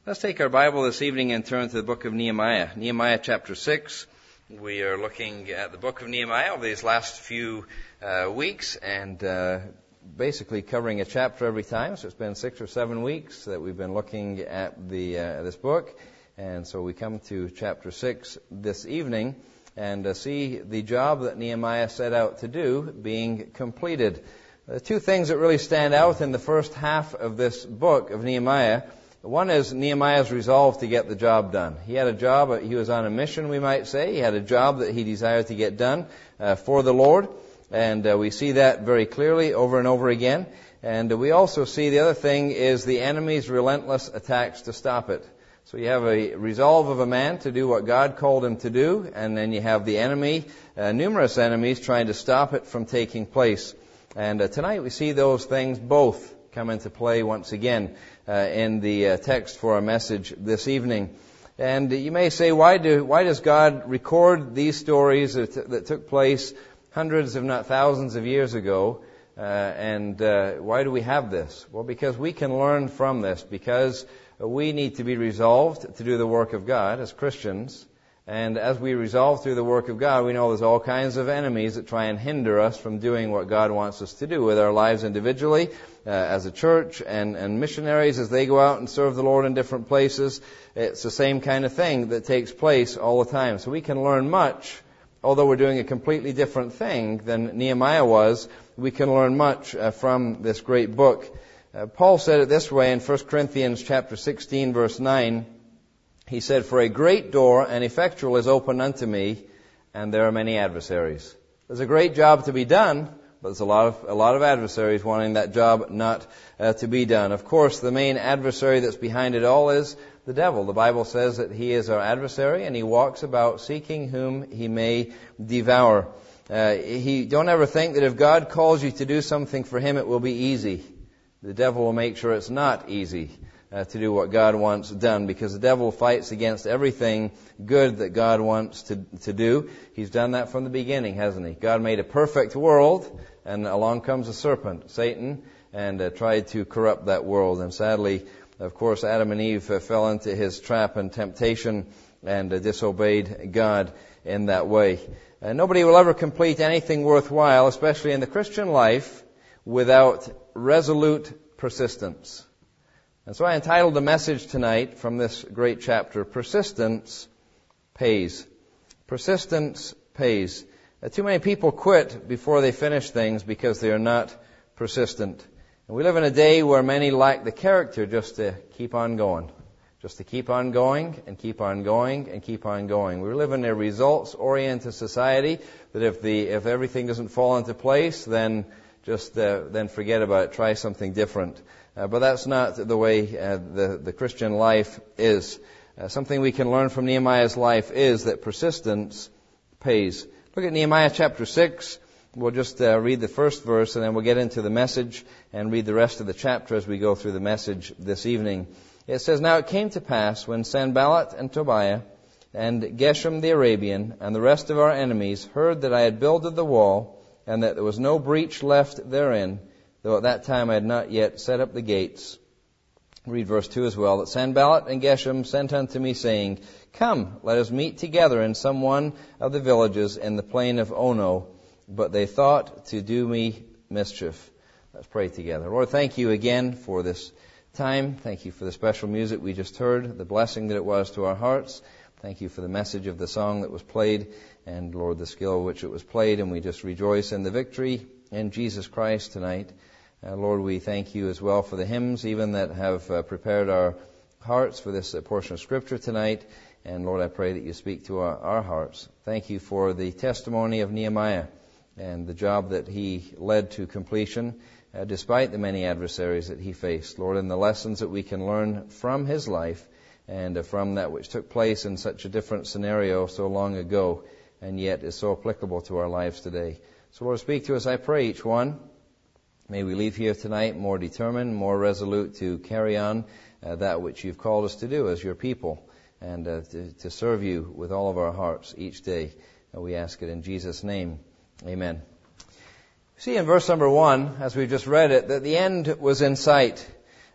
Let's take our Bible this evening and turn to the book of Nehemiah. Nehemiah chapter 6. We are looking at the book of Nehemiah over these last few weeks and basically covering a chapter every time. So it's been 6 or 7 weeks that we've been looking at this book. And so we come to chapter 6 this evening and see the job that Nehemiah set out to do being completed. Two things that really stand out in the first half of this book of Nehemiah. One is Nehemiah's resolve to get the job done. He had a job, he was on a mission, we might say. He had a job that he desired to get done for the Lord. And we see that very clearly over and over again. And we also see the other thing is the enemy's relentless attacks to stop it. So you have a resolve of a man to do what God called him to do, and then you have the enemy, numerous enemies, trying to stop it from taking place. And tonight we see those things both come into play once again in the text for our message this evening. And you may say, why does God record these stories that took place hundreds, if not thousands of years ago? And why do we have this? Well, because we can learn from this, because we need to be resolved to do the work of God as Christians. And as we resolve through the work of God, we know there's all kinds of enemies that try and hinder us from doing what God wants us to do with our lives individually, as a church, and missionaries as they go out and serve the Lord in different places. It's the same kind of thing that takes place all the time. So we can learn much, although we're doing a completely different thing than Nehemiah was. We can learn much from this great book. Paul said it this way in 1 Corinthians chapter 16, verse 9. He said, "For a great door and effectual is open unto me, and there are many adversaries." There's a great job to be done, but there's a lot of adversaries wanting that job not to be done. Of course, the main adversary that's behind it all is the devil. The Bible says that he is our adversary, and he walks about seeking whom he may devour. Don't ever think that if God calls you to do something for him, it will be easy. The devil will make sure it's not easy to do what God wants done, because the devil fights against everything good that God wants to do. He's done that from the beginning, hasn't he? God made a perfect world, and along comes a serpent, Satan, and tried to corrupt that world. And sadly, of course, Adam and Eve fell into his trap and temptation and disobeyed God in that way. Nobody will ever complete anything worthwhile, especially in the Christian life, without resolute persistence. And so I entitled the message tonight from this great chapter, Persistence Pays. Persistence pays. Too many people quit before they finish things because they are not persistent. And we live in a day where many lack the character just to keep on going. Just to keep on going and keep on going and keep on going. We live in a results-oriented society that if everything doesn't fall into place, then forget about it. Try something different. But that's not the way the Christian life is. Something we can learn from Nehemiah's life is that persistence pays. Look at Nehemiah chapter 6. We'll just read the first verse, and then we'll get into the message and read the rest of the chapter as we go through the message this evening. It says, "Now it came to pass, when Sanballat and Tobiah and Geshem the Arabian and the rest of our enemies heard that I had builded the wall, and that there was no breach left therein, though at that time I had not yet set up the gates." Read verse 2 as well. "That Sanballat and Geshem sent unto me, saying, Come, let us meet together in some one of the villages in the plain of Ono. But they thought to do me mischief." Let's pray together. Lord, thank you again for this time. Thank you for the special music we just heard, the blessing that it was to our hearts. Thank you for the message of the song that was played, and Lord, the skill with which it was played, and we just rejoice in the victory in Jesus Christ tonight. Lord, we thank you as well for the hymns even that have prepared our hearts for this portion of Scripture tonight. And Lord, I pray that you speak to our hearts. Thank you for the testimony of Nehemiah and the job that he led to completion despite the many adversaries that he faced. Lord, and the lessons that we can learn from his life and from that which took place in such a different scenario so long ago, and yet is so applicable to our lives today. So Lord, speak to us, I pray, each one. May we leave here tonight more determined, more resolute to carry on that which you've called us to do as your people, and to serve you with all of our hearts each day. And we ask it in Jesus' name. Amen. See in verse number 1, as we just read it, that the end was in sight.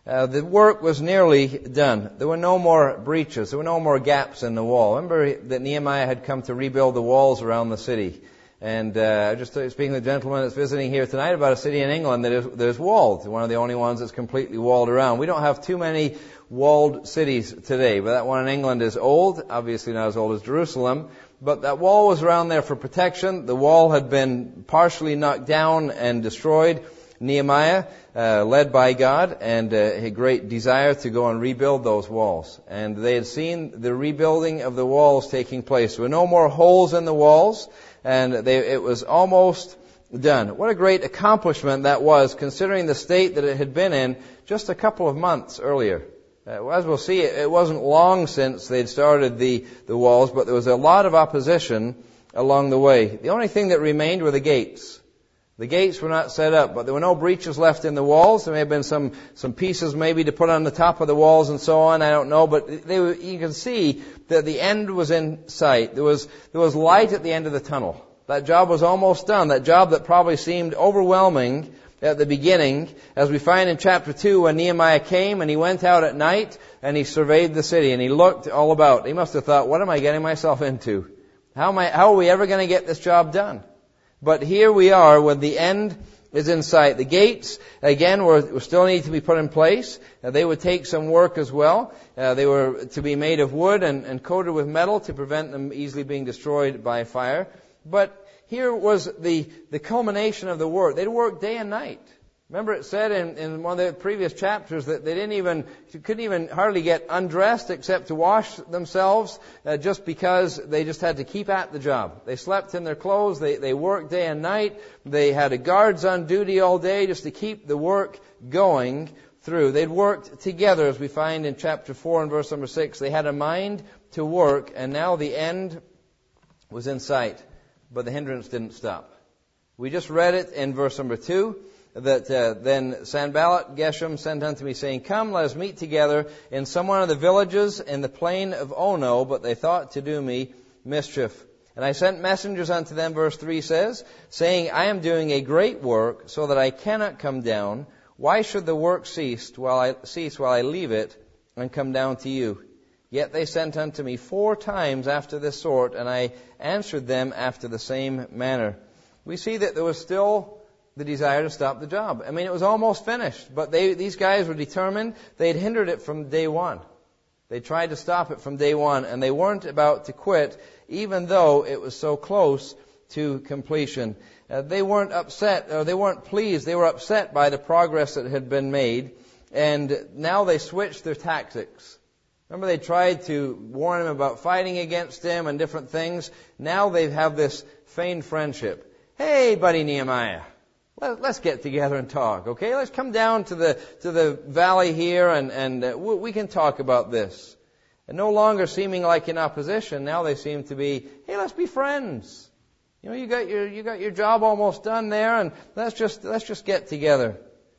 The work was nearly done. There were no more breaches. There were no more gaps in the wall. Remember that Nehemiah had come to rebuild the walls around the city. And I was just speaking to the gentleman that's visiting here tonight about a city in England that is walled. One of the only ones that's completely walled around. We don't have too many walled cities today, but that one in England is old. Obviously not as old as Jerusalem. But that wall was around there for protection. The wall had been partially knocked down and destroyed. Nehemiah, led by God, and a great desire to go and rebuild those walls. And they had seen the rebuilding of the walls taking place. There were no more holes in the walls, and it was almost done. What a great accomplishment that was, considering the state that it had been in just a couple of months earlier. As we'll see, it wasn't long since they'd started the walls, but there was a lot of opposition along the way. The only thing that remained were the gates. The gates were not set up, but there were no breaches left in the walls. There may have been some pieces maybe to put on the top of the walls and so on. I don't know, but you can see that the end was in sight. There was light at the end of the tunnel. That job was almost done. That job that probably seemed overwhelming at the beginning, as we find in chapter 2 when Nehemiah came and he went out at night and he surveyed the city and he looked all about. He must have thought, what am I getting myself into? How are we ever going to get this job done? But here we are when the end is in sight. The gates, again, were still need to be put in place. They would take some work as well. They were to be made of wood and coated with metal to prevent them easily being destroyed by fire. But here was the culmination of the work. They'd work day and night. Remember it said in one of the previous chapters that they couldn't even hardly get undressed except to wash themselves just because they just had to keep at the job. They slept in their clothes. They worked day and night. They had guards on duty all day just to keep the work going through. They'd worked together, as we find in chapter 4 and verse number 6. They had a mind to work, and now the end was in sight. But the hindrance didn't stop. We just read it in verse number 2. That then Sanballat Geshem sent unto me, saying, Come, let us meet together in some one of the villages in the plain of Ono, but they thought to do me mischief. And I sent messengers unto them, verse 3 says, saying, I am doing a great work, so that I cannot come down. Why should the work cease while I leave it and come down to you? Yet they sent unto me 4 times after this sort, and I answered them after the same manner. We see that there was still the desire to stop the job. I mean, it was almost finished, but these guys were determined. They'd hindered it from day one. They tried to stop it from day one, and they weren't about to quit, even though it was so close to completion. They weren't upset, or they weren't pleased. They were upset by the progress that had been made, and now they switched their tactics. Remember, they tried to warn him about fighting against him and different things. Now they have this feigned friendship. Hey, buddy Nehemiah. Let's get together and talk, okay? Let's come down to the valley here and we can talk about this. And no longer seeming like in opposition, now they seem to be, hey, let's be friends. You know, you got your job almost done there, and let's just get together.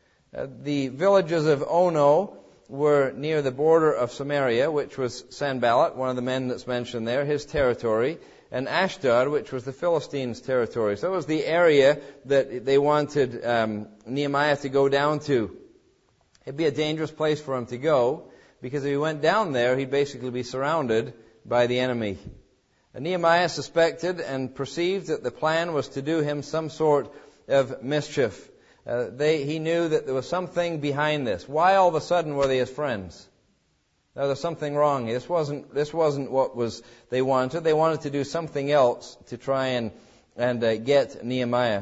The villages of Ono were near the border of Samaria, which was Sanballat, one of the men that's mentioned there, his territory. And Ashdod, which was the Philistines' territory. So it was the area that they wanted Nehemiah to go down to. It'd be a dangerous place for him to go, because if he went down there, he'd basically be surrounded by the enemy. And Nehemiah suspected and perceived that the plan was to do him some sort of mischief. He knew that there was something behind this. Why all of a sudden were they his friends? Now, there's something wrong. This wasn't what they wanted. They wanted to do something else to try and get Nehemiah.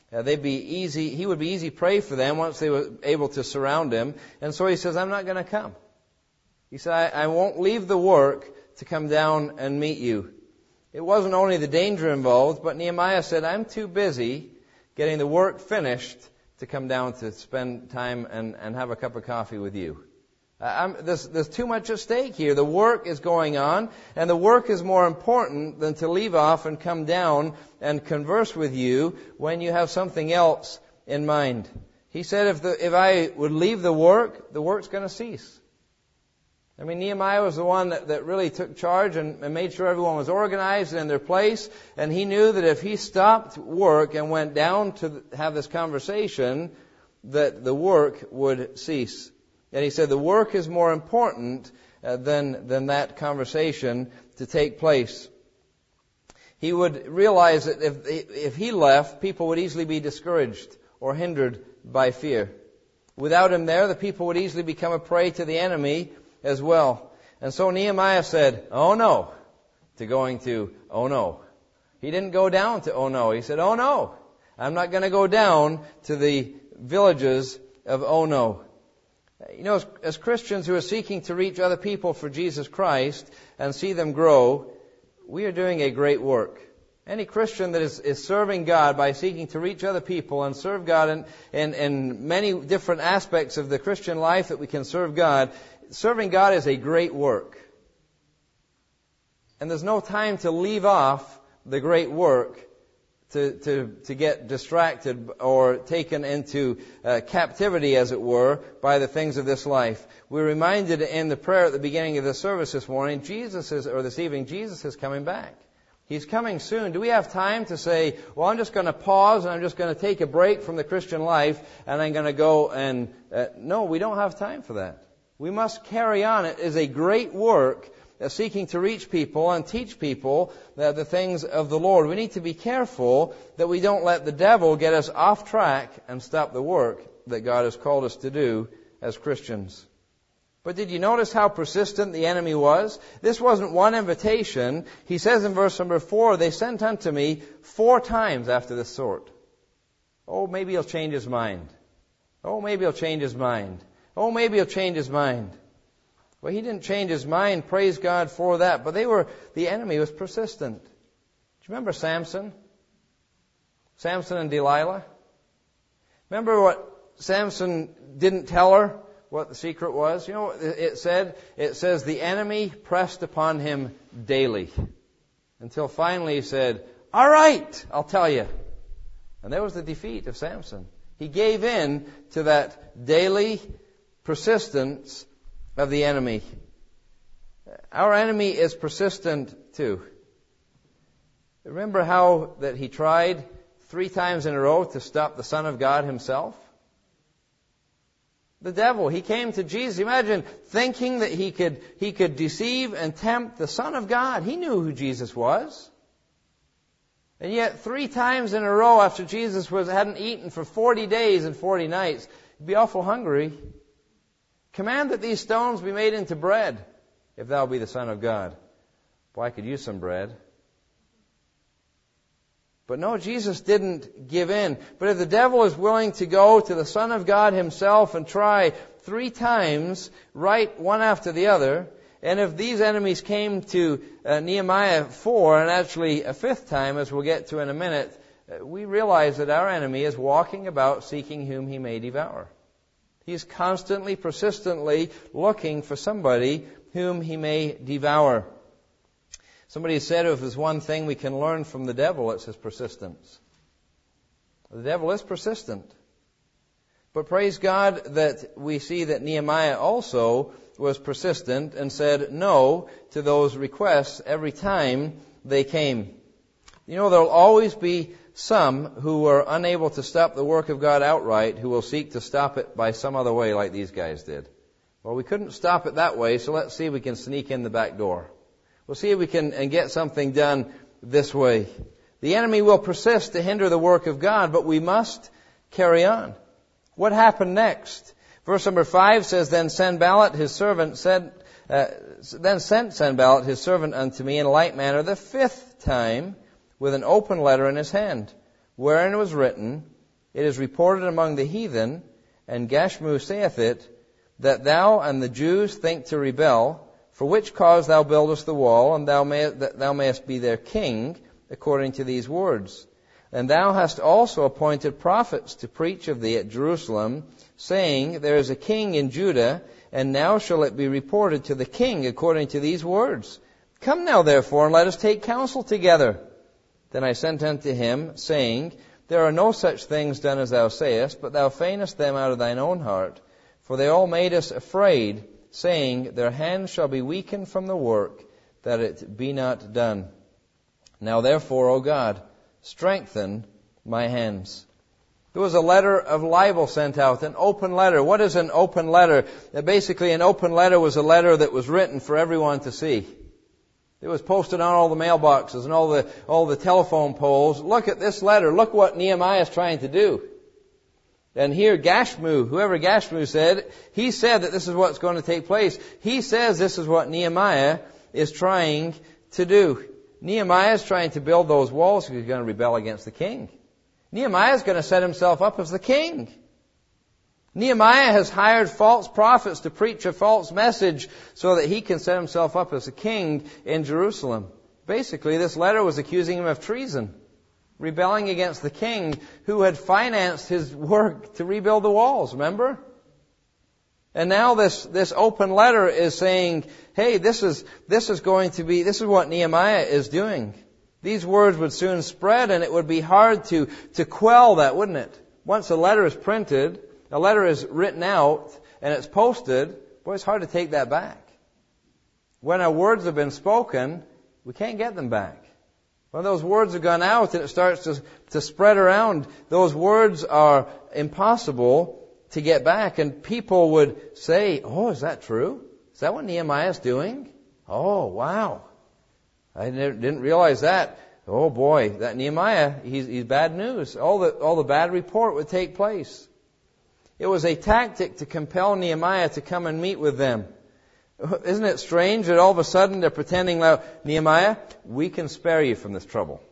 He would be easy prey for them once they were able to surround him. And so he says, I'm not going to come. He said, I won't leave the work to come down and meet you. It wasn't only the danger involved, but Nehemiah said, I'm too busy getting the work finished to come down to spend time and have a cup of coffee with you. There's too much at stake here. The work is going on, and the work is more important than to leave off and come down and converse with you when you have something else in mind. He said, if I would leave the work's going to cease. I mean, Nehemiah was the one that really took charge and made sure everyone was organized and in their place, and he knew that if he stopped work and went down to have this conversation, that the work would cease. And he said the work is more important than that conversation to take place. He would realize that if he left, people would easily be discouraged or hindered by fear. Without him there, the people would easily become a prey to the enemy as well. And so Nehemiah said, "Oh no," to going to "Oh no." He didn't go down to "Oh no." He said, "Oh no, I'm not going to go down to the villages of Oh no." You know, as Christians who are seeking to reach other people for Jesus Christ and see them grow, we are doing a great work. Any Christian that is serving God by seeking to reach other people and serve God in many different aspects of the Christian life that we can serve God, serving God is a great work. And there's no time to leave off the great work to get distracted or taken into captivity, as it were, by the things of this life. We're reminded in the prayer at the beginning of the service this morning, this evening, Jesus is coming back. He's coming soon. Do we have time to say, well, I'm just going to pause and I'm just going to take a break from the Christian life and I'm going to go and... No, we don't have time for that. We must carry on. It is a great work seeking to reach people and teach people the things of the Lord. We need to be careful that we don't let the devil get us off track and stop the work that God has called us to do as Christians. But did you notice how persistent the enemy was? This wasn't one invitation. He says in verse number 4, they sent unto me 4 times after this sort. Oh, maybe he'll change his mind. Oh, maybe he'll change his mind. Oh, maybe he'll change his mind. Well, he didn't change his mind. Praise God for that. But the enemy was persistent. Do you remember Samson? Samson and Delilah? Remember what Samson didn't tell her? What the secret was? You know what it said? It says the enemy pressed upon him daily. Until finally he said, all right, I'll tell you. And there was the defeat of Samson. He gave in to that daily persistence of the enemy. Our enemy is persistent too. Remember how that he tried 3 times in a row to stop the Son of God himself? The devil, he came to Jesus. Imagine thinking that he could deceive and tempt the Son of God. He knew who Jesus was. And yet 3 times in a row after Jesus hadn't eaten for 40 days and 40 nights, he'd be awful hungry. Command that these stones be made into bread, if thou be the Son of God. Boy, I could use some bread. But no, Jesus didn't give in. But if the devil is willing to go to the Son of God himself and try 3 times, right one after the other, and if these enemies came to Nehemiah 4, and actually a 5th time, as we'll get to in a minute, we realize that our enemy is walking about seeking whom he may devour. He's constantly, persistently looking for somebody whom he may devour. Somebody said if there's one thing we can learn from the devil, it's his persistence. The devil is persistent. But praise God that we see that Nehemiah also was persistent and said no to those requests every time they came. You know, there will always be some who are unable to stop the work of God outright who will seek to stop it by some other way like these guys did. Well, we couldn't stop it that way, so let's see if we can sneak in the back door. We'll see if we can get something done this way. The enemy will persist to hinder the work of God, but we must carry on. What happened next? Verse number 5 says, Then sent Sanballat his servant unto me in like manner the 5th time with an open letter in his hand, wherein was written, It is reported among the heathen, and Gashmu saith it, that thou and the Jews think to rebel, for which cause thou buildest the wall, and that thou mayest be their king, according to these words. And thou hast also appointed prophets to preach of thee at Jerusalem, saying, There is a king in Judah, and now shall it be reported to the king according to these words. Come now therefore, and let us take counsel together. Then I sent unto him, saying, There are no such things done as thou sayest, but thou feignest them out of thine own heart. For they all made us afraid, saying, Their hands shall be weakened from the work, that it be not done. Now therefore, O God, strengthen my hands. There was a letter of libel sent out, an open letter. What is an open letter? Basically, an open letter was a letter that was written for everyone to see. It was posted on all the mailboxes and all the telephone poles. Look at this letter. Look what Nehemiah is trying to do. And here Gashmu, whoever Gashmu said, he said that this is what's going to take place. He says this is what Nehemiah is trying to do. Nehemiah is trying to build those walls because he's going to rebel against the king. Nehemiah is going to set himself up as the king. Nehemiah has hired false prophets to preach a false message so that he can set himself up as a king in Jerusalem. Basically, this letter was accusing him of treason, rebelling against the king who had financed his work to rebuild the walls, remember? And now this open letter is saying, hey, this is what Nehemiah is doing. These words would soon spread, and it would be hard to quell that, wouldn't it? Once a letter is printed, a letter is written out, and it's posted, boy, it's hard to take that back. When our words have been spoken, we can't get them back. When those words have gone out and it starts to spread around, those words are impossible to get back. And people would say, oh, is that true? Is that what Nehemiah is doing? Oh, wow. I didn't realize that. Oh boy, that Nehemiah, he's bad news. All the bad report would take place. It was a tactic to compel Nehemiah to come and meet with them. Isn't it strange that all of a sudden they're pretending like, Nehemiah, we can spare you from this trouble.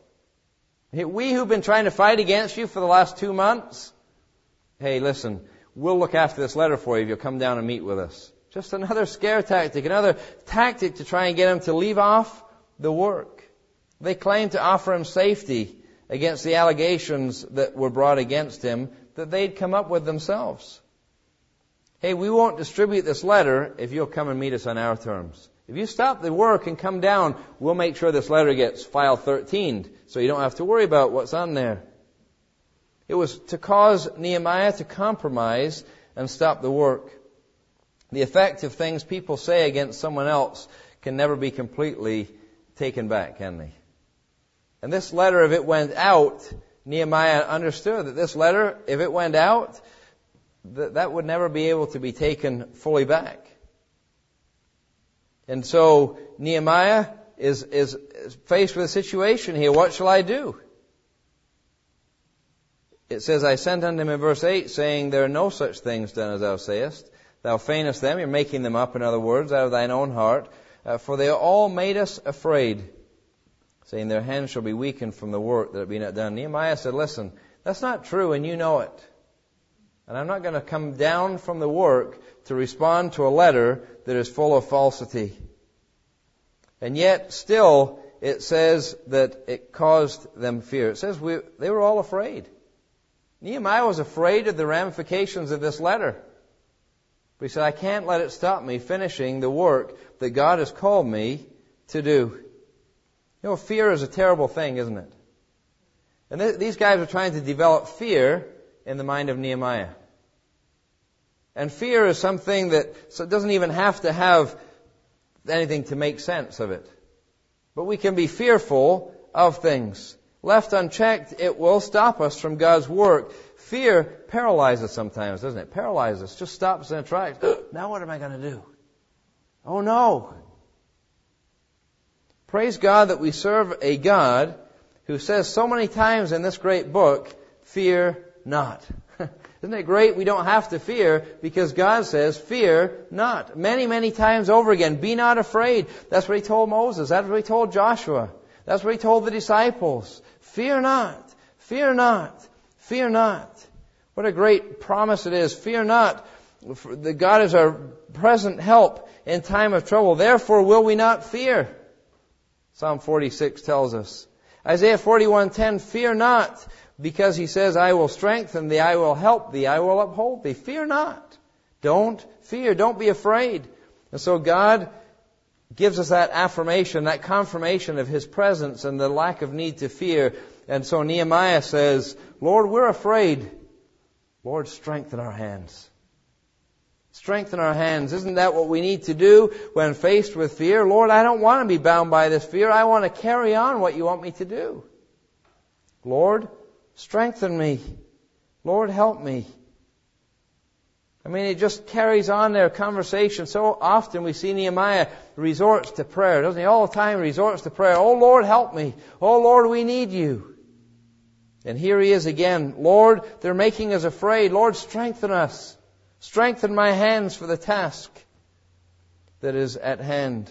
We who've been trying to fight against you for the last 2 months, hey, listen, we'll look after this letter for you if you'll come down and meet with us. Just another scare tactic, another tactic to try and get him to leave off the work. They claimed to offer him safety against the allegations that were brought against him that they'd come up with themselves. Hey, we won't distribute this letter if you'll come and meet us on our terms. If you stop the work and come down, we'll make sure this letter gets file 13, so you don't have to worry about what's on there. It was to cause Nehemiah to compromise and stop the work. The effect of things people say against someone else can never be completely taken back, can they? And this letter, if it went out, Nehemiah understood that this letter, if it went out, that would never be able to be taken fully back. And so Nehemiah is faced with a situation here. What shall I do? It says, I sent unto him in verse 8, saying, there are no such things done as thou sayest. Thou feignest them, you're making them up, in other words, out of thine own heart. For they all made us afraid, saying, their hands shall be weakened from the work that be not done. Nehemiah said, listen, that's not true, and you know it. And I'm not going to come down from the work to respond to a letter that is full of falsity. And yet, still, it says that it caused them fear. It says they were all afraid. Nehemiah was afraid of the ramifications of this letter. But he said, I can't let it stop me finishing the work that God has called me to do. You know, fear is a terrible thing, isn't it? And these guys are trying to develop fear in the mind of Nehemiah. And fear is something that doesn't even have to have anything to make sense of it. But we can be fearful of things. Left unchecked, it will stop us from God's work. Fear paralyzes sometimes, doesn't it? Paralyzes, just stops in its tracks. Now what am I going to do? Oh no! Praise God that we serve a God who says so many times in this great book, fear not. Isn't it great? We don't have to fear because God says, fear not. Many, many times over again, be not afraid. That's what He told Moses. That's what He told Joshua. That's what He told the disciples. Fear not. Fear not. Fear not. What a great promise it is. Fear not. The God is our present help in time of trouble. Therefore will we not fear. Psalm 46 tells us. Isaiah 41:10, fear not, because He says, I will strengthen thee, I will help thee, I will uphold thee. Fear not. Don't fear. Don't be afraid. And so God gives us that affirmation, that confirmation of His presence and the lack of need to fear. And so Nehemiah says, Lord, we're afraid. Lord, strengthen our hands. Strengthen our hands. Isn't that what we need to do when faced with fear? Lord, I don't want to be bound by this fear. I want to carry on what you want me to do. Lord, strengthen me. Lord, help me. I mean, it just carries on their conversation. So often we see Nehemiah resorts to prayer, doesn't he? All the time resorts to prayer. Oh, Lord, help me. Oh, Lord, we need you. And here he is again. Lord, they're making us afraid. Lord, strengthen us. Strengthen my hands for the task that is at hand.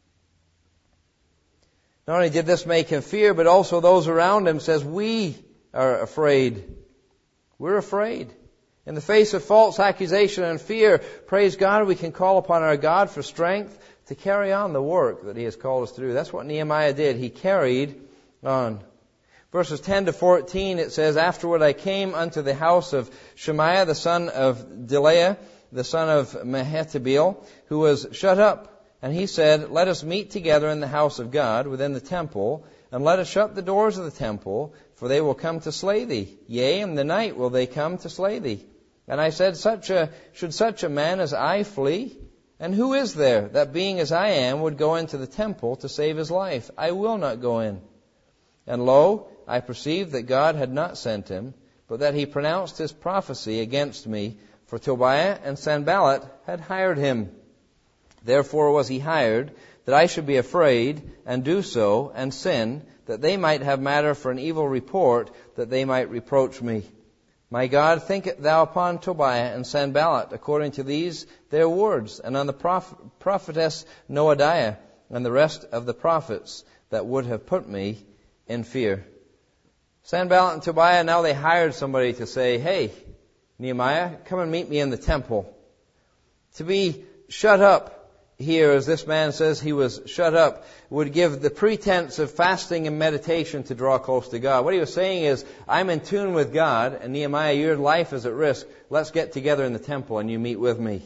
Not only did this make him fear, but also those around him says, we are afraid. We're afraid. In the face of false accusation and fear, praise God, we can call upon our God for strength to carry on the work that He has called us to do. That's what Nehemiah did. He carried on. Verses 10 to 14, it says, Afterward I came unto the house of Shemaiah, the son of Delaiah, the son of Mehetabeel, who was shut up. And he said, Let us meet together in the house of God, within the temple, and let us shut the doors of the temple, for they will come to slay thee. Yea, in the night will they come to slay thee. And I said, Should such a man as I flee? And who is there that, being as I am, would go into the temple to save his life? I will not go in. And lo, I perceived that God had not sent him, but that he pronounced his prophecy against me, for Tobiah and Sanballat had hired him. Therefore was he hired, that I should be afraid, and do so, and sin, that they might have matter for an evil report, that they might reproach me. My God, think thou upon Tobiah and Sanballat, according to these their words, and on the prophetess Noadiah, and the rest of the prophets, that would have put me in fear. Sanballat and Tobiah, now they hired somebody to say, Hey, Nehemiah, come and meet me in the temple. To be shut up here, as this man says he was shut up, would give the pretense of fasting and meditation to draw close to God. What he was saying is, I'm in tune with God, and Nehemiah, your life is at risk. Let's get together in the temple and you meet with me.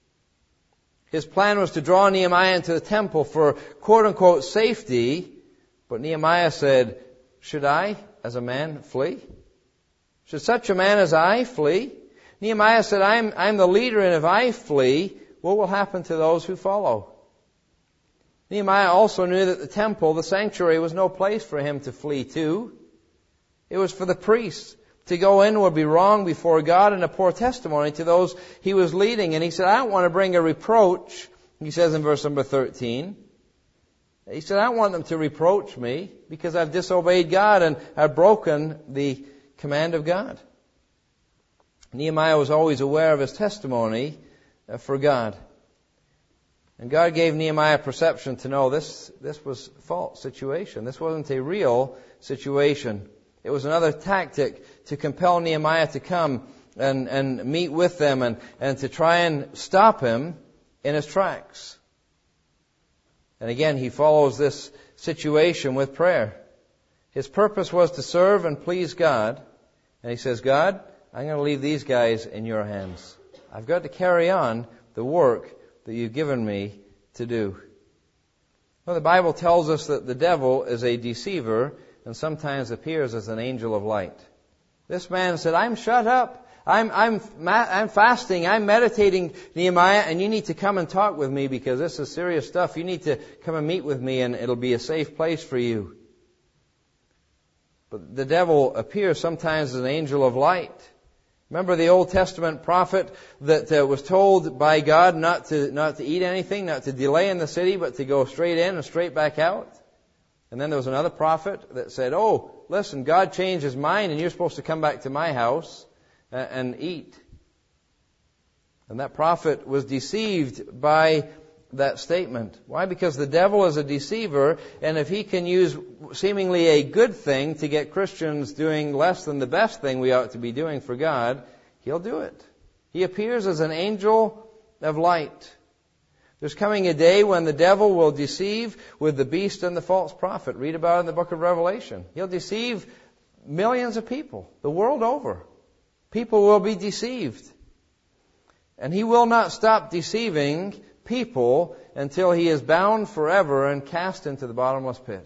His plan was to draw Nehemiah into the temple for quote-unquote safety, but Nehemiah said, Should I, as a man, flee? Should such a man as I flee? Nehemiah said, I'm the leader, and if I flee, what will happen to those who follow? Nehemiah also knew that the temple, the sanctuary, was no place for him to flee to. It was for the priests. To go in would be wrong before God and a poor testimony to those he was leading. And he said, I don't want to bring a reproach, he says in verse number 13. He said, I don't want them to reproach me because I've disobeyed God and I've broken the command of God. Nehemiah was always aware of his testimony for God. And God gave Nehemiah perception to know this was a false situation. This wasn't a real situation. It was another tactic to compel Nehemiah to come and meet with them and to try and stop him in his tracks. And again, he follows this situation with prayer. His purpose was to serve and please God. And he says, God, I'm going to leave these guys in your hands. I've got to carry on the work that you've given me to do. Well, the Bible tells us that the devil is a deceiver and sometimes appears as an angel of light. This man said, I'm shut up. I'm fasting. I'm meditating, Nehemiah, and you need to come and talk with me because this is serious stuff. You need to come and meet with me and it'll be a safe place for you. But the devil appears sometimes as an angel of light. Remember the Old Testament prophet that was told by God not to eat anything, not to delay in the city, but to go straight in and straight back out? And then there was another prophet that said, oh, listen, God changed his mind and you're supposed to come back to my house and eat. And that prophet was deceived by that statement. Why? Because the devil is a deceiver, and if he can use seemingly a good thing to get Christians doing less than the best thing we ought to be doing for God, he'll do it. He appears as an angel of light. There's coming a day when the devil will deceive with the beast and the false prophet. Read about it in the book of Revelation. He'll deceive millions of people the world over. People will be deceived. And he will not stop deceiving people until he is bound forever and cast into the bottomless pit.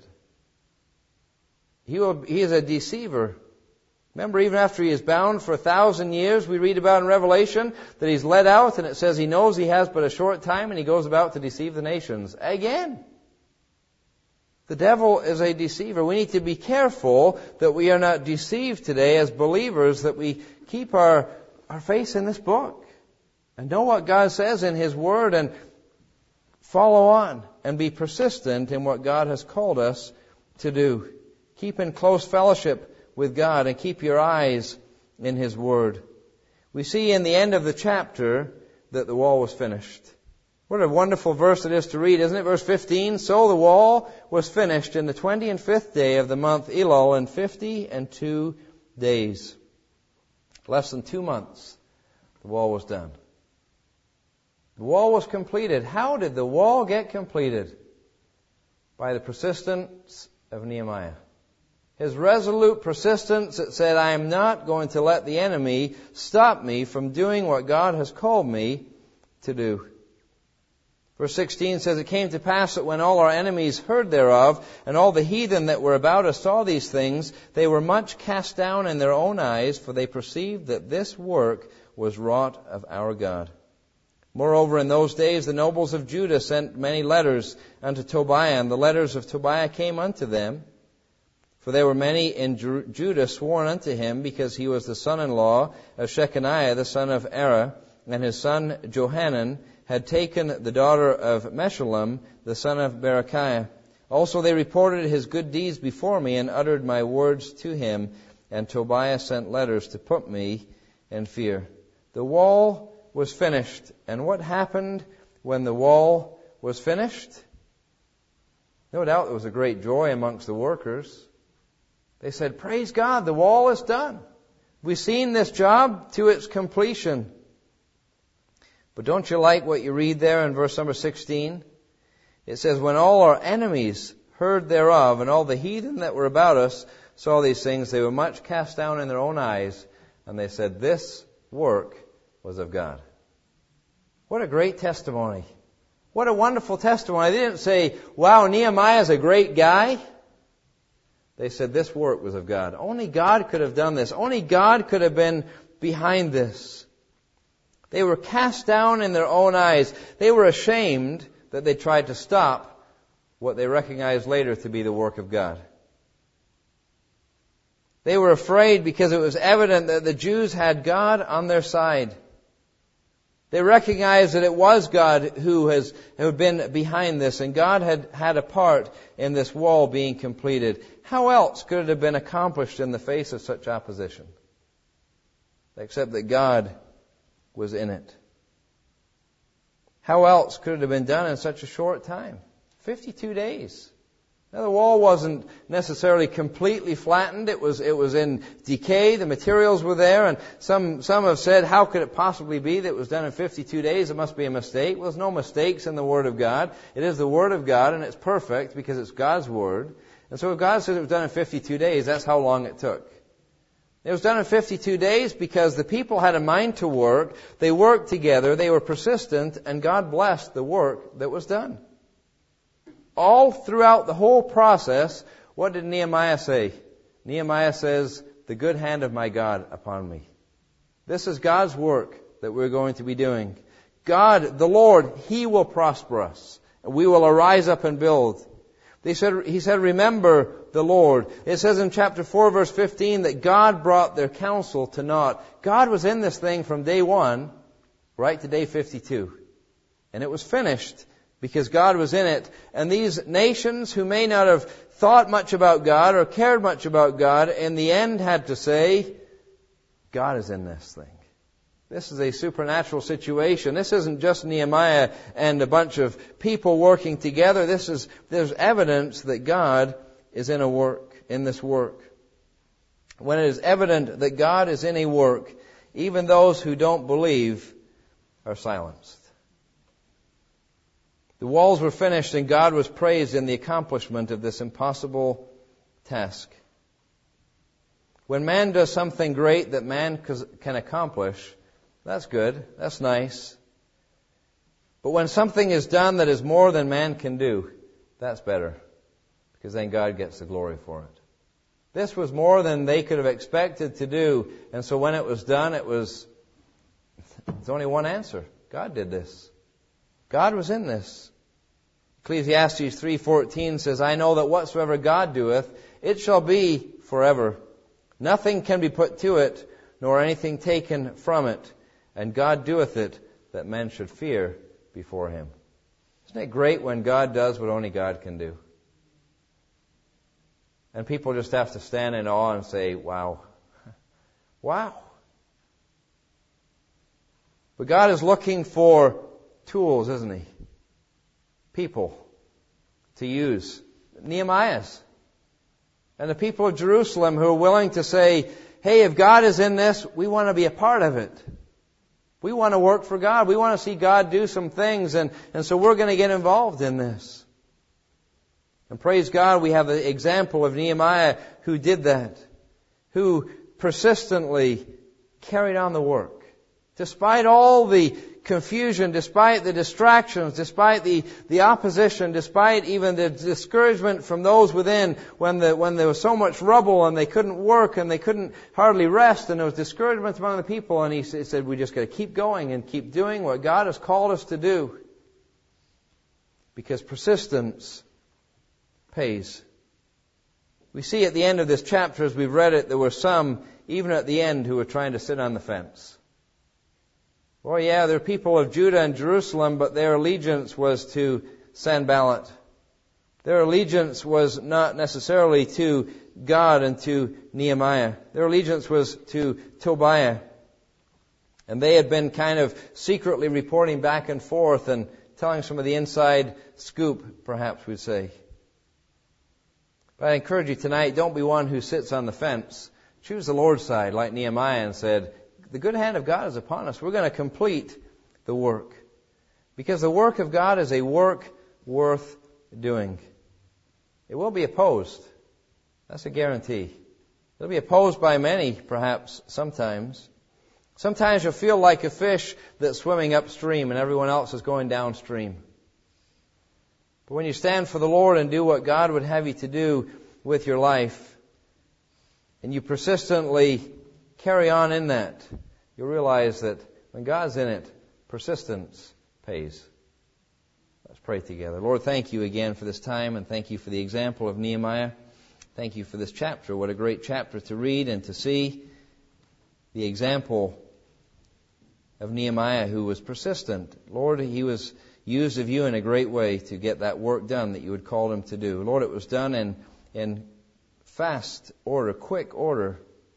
He is a deceiver. Remember, even after he is bound for 1,000 years, we read about in Revelation that he's led out, and it says he knows he has but a short time, and he goes about to deceive the nations again. The devil is a deceiver. We need to be careful that we are not deceived today as believers, that we keep our face in this book and know what God says in His Word and follow on and be persistent in what God has called us to do. Keep in close fellowship with God and keep your eyes in His Word. We see in the end of the chapter that the wall was finished. What a wonderful verse it is to read, isn't it? Verse 15, so the wall was finished in the 25th day of the month Elul in 52 days. Less than 2 months, the wall was done. The wall was completed. How did the wall get completed? By the persistence of Nehemiah. His resolute persistence that said, I am not going to let the enemy stop me from doing what God has called me to do. Verse 16 says, it came to pass that when all our enemies heard thereof, and all the heathen that were about us saw these things, they were much cast down in their own eyes, for they perceived that this work was wrought of our God. Moreover, in those days the nobles of Judah sent many letters unto Tobiah, and the letters of Tobiah came unto them. For there were many in Judah sworn unto him, because he was the son-in-law of Shechaniah, the son of Arah, and his son Johanan had taken the daughter of Meshullam, the son of Berechiah. Also they reported his good deeds before me, and uttered my words to him, and Tobiah sent letters to put me in fear. The wall was finished. And what happened when the wall was finished? No doubt there was a great joy amongst the workers. They said, praise God, the wall is done. We've seen this job to its completion. But don't you like what you read there in verse number 16? It says, when all our enemies heard thereof, and all the heathen that were about us saw these things, they were much cast down in their own eyes, and they said, this work was of God. What a great testimony. What a wonderful testimony. They didn't say, wow, Nehemiah's a great guy. They said this work was of God. Only God could have done this. Only God could have been behind this. They were cast down in their own eyes. They were ashamed that they tried to stop what they recognized later to be the work of God. They were afraid because it was evident that the Jews had God on their side. They recognized that it was God who had been behind this, and God had had a part in this wall being completed. How else could it have been accomplished in the face of such opposition? Except that God was in it. How else could it have been done in such a short time? 52 days. Now, the wall wasn't necessarily completely flattened. It was in decay. The materials were there, and some have said, how could it possibly be that it was done in 52 days? It must be a mistake. Well, there's no mistakes in the Word of God. It is the Word of God, and it's perfect because it's God's Word. And so if God says it was done in 52 days, that's how long it took. It was done in 52 days because the people had a mind to work. They worked together. They were persistent, and God blessed the work that was done. All throughout the whole process, what did Nehemiah say? Nehemiah says, the good hand of my God upon me. This is God's work that we're going to be doing. God, the Lord, He will prosper us. We will arise up and build. He said, remember the Lord. It says in chapter 4, verse 15, that God brought their counsel to naught. God was in this thing from day 1 right to day 52. And it was finished because God was in it. And these nations who may not have thought much about God or cared much about God, in the end had to say, God is in this thing. This is a supernatural situation. This isn't just Nehemiah and a bunch of people working together. There's evidence that God is in this work. When it is evident that God is in a work, even those who don't believe are silenced. The walls were finished and God was praised in the accomplishment of this impossible task. When man does something great that man can accomplish, that's good. That's nice. But when something is done that is more than man can do, that's better. Because then God gets the glory for it. This was more than they could have expected to do. And so when it was done, there's only one answer. God did this. God was in this. Ecclesiastes 3:14 says, I know that whatsoever God doeth, it shall be forever. Nothing can be put to it, nor anything taken from it. And God doeth it, that men should fear before Him. Isn't it great when God does what only God can do? And people just have to stand in awe and say, wow. Wow. But God is looking for tools, isn't He? People to use. Nehemiah's. And the people of Jerusalem who are willing to say, hey, if God is in this, we want to be a part of it. We want to work for God. We want to see God do some things, and so we're going to get involved in this. And praise God, we have the example of Nehemiah who did that, who persistently carried on the work. Despite all the confusion, despite the distractions, despite the opposition, despite even the discouragement from those within, when there was so much rubble and they couldn't work and they couldn't hardly rest, and there was discouragement among the people, and he said, we just got to keep going and keep doing what God has called us to do. Because persistence pays. We see at the end of this chapter, as we've read it, there were some, even at the end, who were trying to sit on the fence. Well, yeah, they're people of Judah and Jerusalem, but their allegiance was to Sanballat. Their allegiance was not necessarily to God and to Nehemiah. Their allegiance was to Tobiah. And they had been kind of secretly reporting back and forth and telling some of the inside scoop, perhaps we'd say. But I encourage you tonight, don't be one who sits on the fence. Choose the Lord's side, like Nehemiah, and said, the good hand of God is upon us. We're going to complete the work. Because the work of God is a work worth doing. It will be opposed. That's a guarantee. It'll be opposed by many, perhaps, sometimes. Sometimes you'll feel like a fish that's swimming upstream and everyone else is going downstream. But when you stand for the Lord and do what God would have you to do with your life, and you persistently carry on in that, you'll realize that when God's in it, persistence pays. Let's pray together. Lord, thank you again for this time, and thank you for the example of Nehemiah. Thank you for this chapter. What a great chapter to read and to see the example of Nehemiah, who was persistent. Lord, he was used of you in a great way to get that work done that you had called him to do. Lord, it was done in fast order, quick order.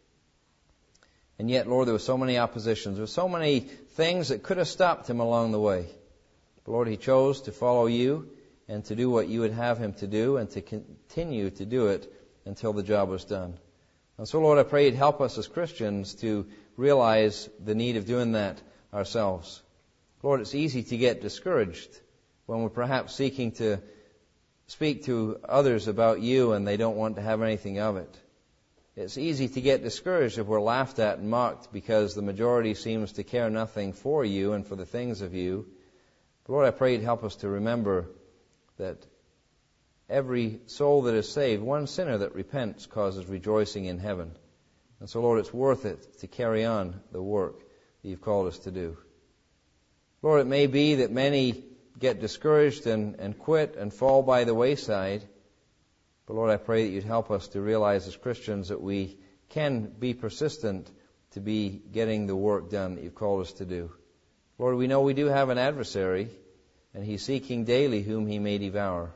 And yet, Lord, there were so many oppositions. There were so many things that could have stopped him along the way. But Lord, he chose to follow you and to do what you would have him to do and to continue to do it until the job was done. And so, Lord, I pray you'd help us as Christians to realize the need of doing that ourselves. Lord, it's easy to get discouraged when we're perhaps seeking to speak to others about you and they don't want to have anything of it. It's easy to get discouraged if we're laughed at and mocked because the majority seems to care nothing for you and for the things of you. But Lord, I pray you'd help us to remember that every soul that is saved, one sinner that repents, causes rejoicing in heaven. And so, Lord, it's worth it to carry on the work that you've called us to do. Lord, it may be that many get discouraged and quit and fall by the wayside. But Lord, I pray that you'd help us to realize as Christians that we can be persistent to be getting the work done that you've called us to do. Lord, we know we do have an adversary, and he's seeking daily whom he may devour.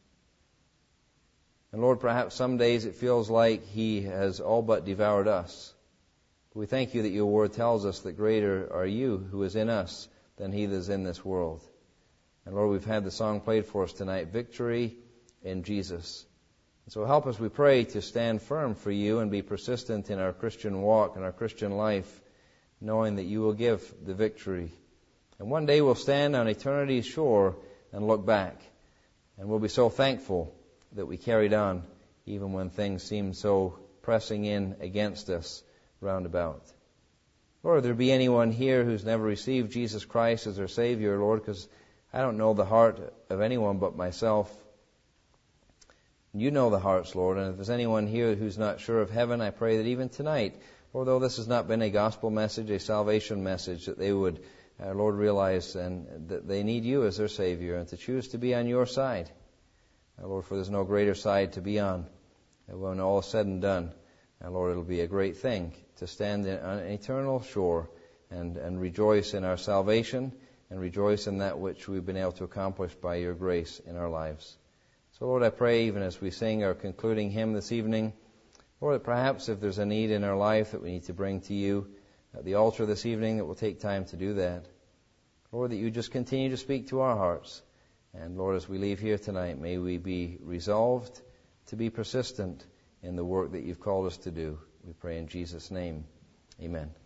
And Lord, perhaps some days it feels like he has all but devoured us. But we thank you that your word tells us that greater are you who is in us than he that is in this world. And Lord, we've had the song played for us tonight, Victory in Jesus. And so help us, we pray, to stand firm for you and be persistent in our Christian walk and our Christian life, knowing that you will give the victory. And one day we'll stand on eternity's shore and look back. And we'll be so thankful that we carried on even when things seemed so pressing in against us round about. Lord, if there be anyone here who's never received Jesus Christ as their Savior, Lord, because I don't know the heart of anyone but myself. You know the hearts, Lord, and if there's anyone here who's not sure of heaven, I pray that even tonight, although this has not been a gospel message, a salvation message, that they would Lord, realize that they need you as their Savior and to choose to be on your side. Lord, for there's no greater side to be on. When all is said and done, Lord, it'll be a great thing to stand on an eternal shore and rejoice in our salvation and rejoice in that which we've been able to accomplish by your grace in our lives. So, Lord, I pray even as we sing our concluding hymn this evening, Lord, that perhaps if there's a need in our life that we need to bring to you at the altar this evening, that we'll take time to do that. Lord, that you just continue to speak to our hearts. And Lord, as we leave here tonight, may we be resolved to be persistent in the work that you've called us to do. We pray in Jesus' name. Amen.